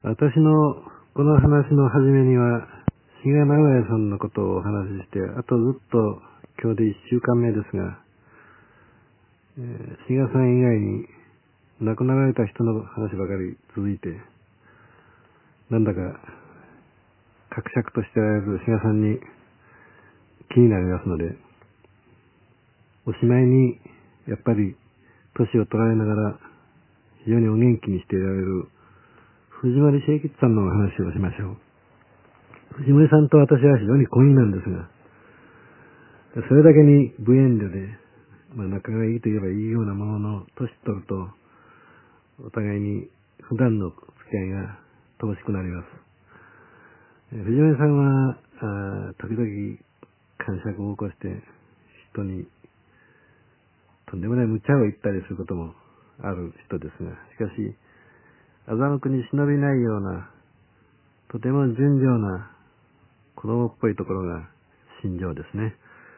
私のこの話の初めには、志賀直哉さんのことをお話しして、あとずっと今日で1週間目ですが、志賀さん以外に亡くなられた人の話ばかり続いて、なんだか伯爵としてられる志賀さんに気になりますので、おしまいにやっぱり年を取られながら非常にお元気にしていられる藤森清吉さんのお話をしましょう。藤森さんと私は非常に恋なんですが、それだけに無遠慮で、仲がいいと言えばいいようなものの、年取るとお互いに普段の付き合いが乏しくなります。藤森さんは時々癇癪を起こして人にとんでもない無茶を言ったりすることもある人ですが、しかし欺くに忍びないようなとても純情な子供っぽいところが心情ですね。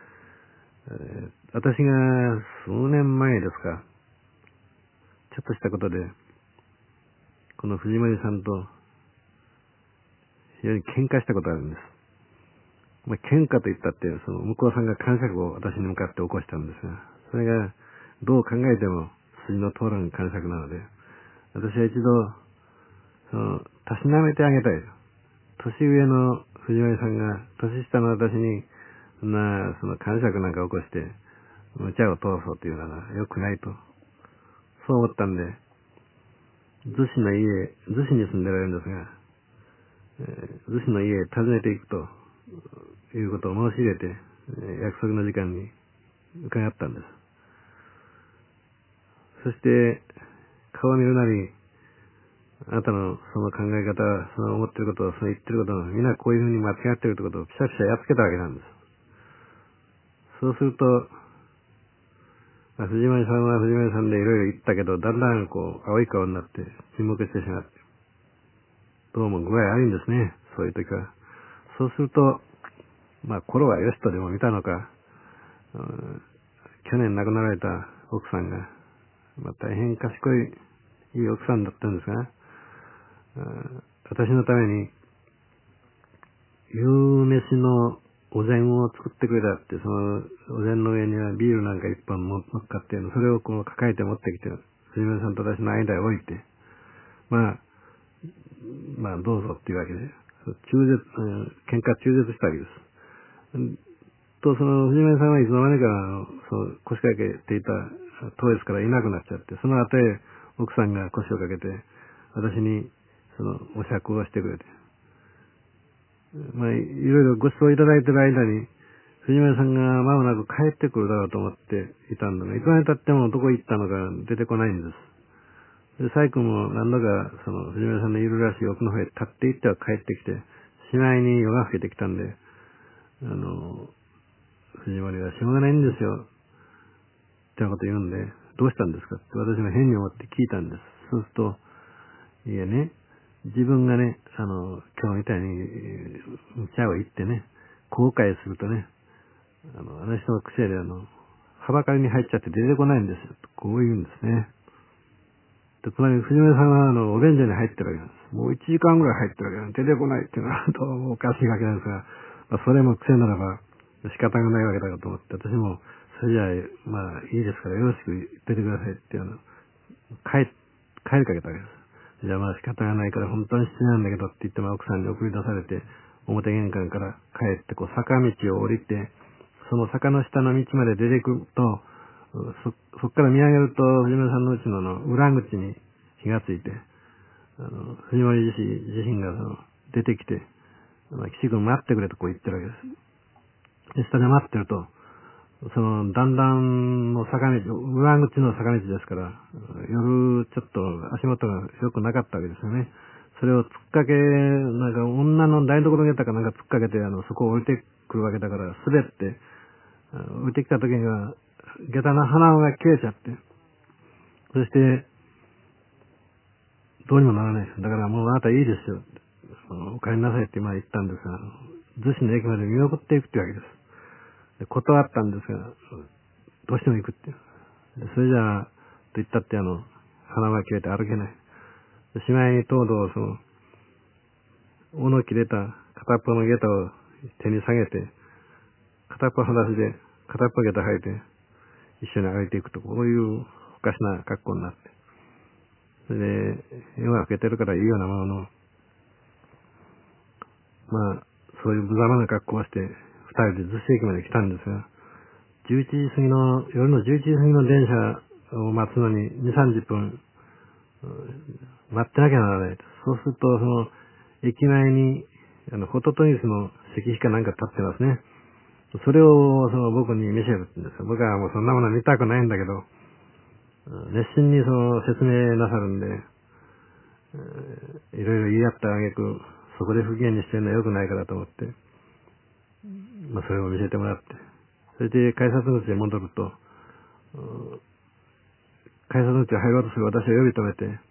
私が数年前ですか、ちょっとしたことでこの藤森さんと非常に喧嘩したことがあるんです。喧嘩と言ったって、その向こうさんが癇癪を私に向かって起こしたんですが、それがどう考えても筋の通らぬ癇癪なので、私は一度、たしなめてあげたい。年上の藤森さんが年下の私に、その癇癪なんか起こして、無茶を通そうというのは良くないと。そう思ったんで、逗子に住んでられるんですが、逗子の家へ訪ねていくということを申し入れて、約束の時間に伺ったんです。そして、顔を見るなり、あなたのその考え方、その思ってること、その言ってること、みんなこういうふうに間違ってるってことをピシャピシャやっつけたわけなんです。そうすると、藤森さんは藤森さんでいろいろ言ったけど、だんだん青い顔になって沈黙してしまって、どうも具合悪いんですね、そういう時は。そうすると、頃はよしとでも見たのか、去年亡くなられた奥さんが、大変賢い、いい奥さんだったんですが、私のために、夕飯のお膳を作ってくれたって、そのお膳の上にはビールなんか一本乗っかって、それを抱えて持ってきて、藤森さんと私の間へ置いて、どうぞっていうわけで、喧嘩中絶したわけです。その藤森さんはいつの間にか、腰掛けていた当列からいなくなっちゃって、その後へ奥さんが腰をかけて、私にお酌をしてくれて、いろいろご馳走いただいている間に、藤森さんが間もなく帰ってくるだろうと思っていたんだが、いつまで経ってもどこ行ったのか出てこないんです。で、細工も何度か藤森さんのいるらしい奥の方へ立って行っては帰ってきて、しまいに夜が更けてきたんで、藤森はしょうがないんですよってなこと言うんで、どうしたんですかって私が変に思って聞いたんです。そうすると、いやね、自分がね、今日みたいに無茶を言ってね、後悔するとね、あの人の癖ではばかりに入っちゃって出てこないんですよ。こう言うんですね。で、隣に藤森さんはお便所に入ってるわけなんです。もう1時間ぐらい入ってるわけなんで、出てこないっていうのはどうもおかしいわけなんですが、それも癖ならば仕方がないわけだと思って、私も、それじゃあ、いいですからよろしく言っててくださいって帰りかけたわけです。じゃあ仕方がないから本当に失礼なんだけどって言って奥さんに送り出されて、表玄関から帰って坂道を降りて、その坂の下の道まで出てくると、そっから見上げると、藤森さんのうちの裏口に火がついて、藤森自身が出てきて、岸君待ってくれと言ってるわけです。で、下で待ってると、段々の坂道、裏口の坂道ですから、夜ちょっと足元が良くなかったわけですよね。それを突っかけ、女の台所下駄か突っかけて、そこを降りてくるわけだから、滑って、降りてきた時には、下駄の鼻緒が切れちゃって、そして、どうにもならないです。だからもうあなたいいですよ。お帰りなさいって言ったんですが、逗子の駅まで見送っていくってわけです。で断ったんですが、どうしても行くって。それじゃあ、と言ったって鼻が切れて歩けない。しまいにとうとう尾の切れた片っぽの下駄を手に下げて、片っぽ裸足で片っぽ下駄履いて一緒に歩いていくと、こういうおかしな格好になって、それで夜が明けてるからいいようなものの、まあそういう無様な格好をして二人で逗子駅まで来たんですが、11時過ぎの夜の11時過ぎの電車を待つのに2、30分待ってなきゃならないと。そうするとその駅前にホトトギスの石碑かなんか立ってますね。それをその僕に見せるんですよ。僕はもうそんなもの見たくないんだけど、熱心にその説明なさるんで、いろいろ言い合った挙句、そこで不機嫌にしてるのは良くないからと思って、まあそれを見せてもらって、それで改札口へ戻ると、改札口へ入ろうとする私を呼び止めて、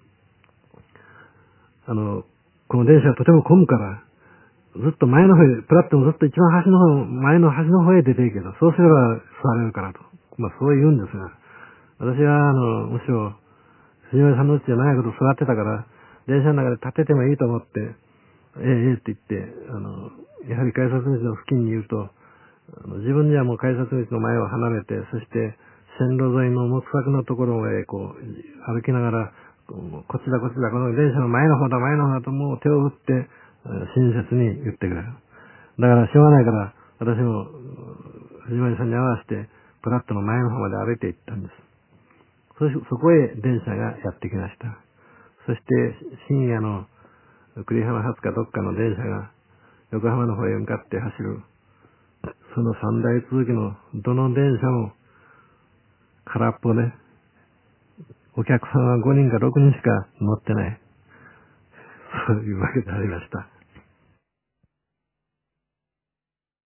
この電車はとても混むから、ずっと前の方へ、プラットもずっと一番端の方、前の端の方へ出ていけと。そうすれば座れるからと。まあそう言うんですが、私はむしろ、藤森さんのうちで長いこと座ってたから、電車の中で立ててもいいと思って、ええって言って、やはり改札口の付近にいると、自分にはもう改札口の前を離れて、そして線路沿いの木柵のところへこう、歩きながら、こっちだこっちだ、この電車の前の方だ前の方だともう手を振って、親切に言ってくれる。だからしょうがないから、私も藤森さんに合わせて、プラットの前の方まで歩いて行ったんです。そこへ電車がやってきました。そして深夜の栗浜発かどっかの電車が横浜の方へ向かって走る。その三台続きのどの電車も空っぽで、お客さんは5人か6人しか乗ってない。そういうわけでありました。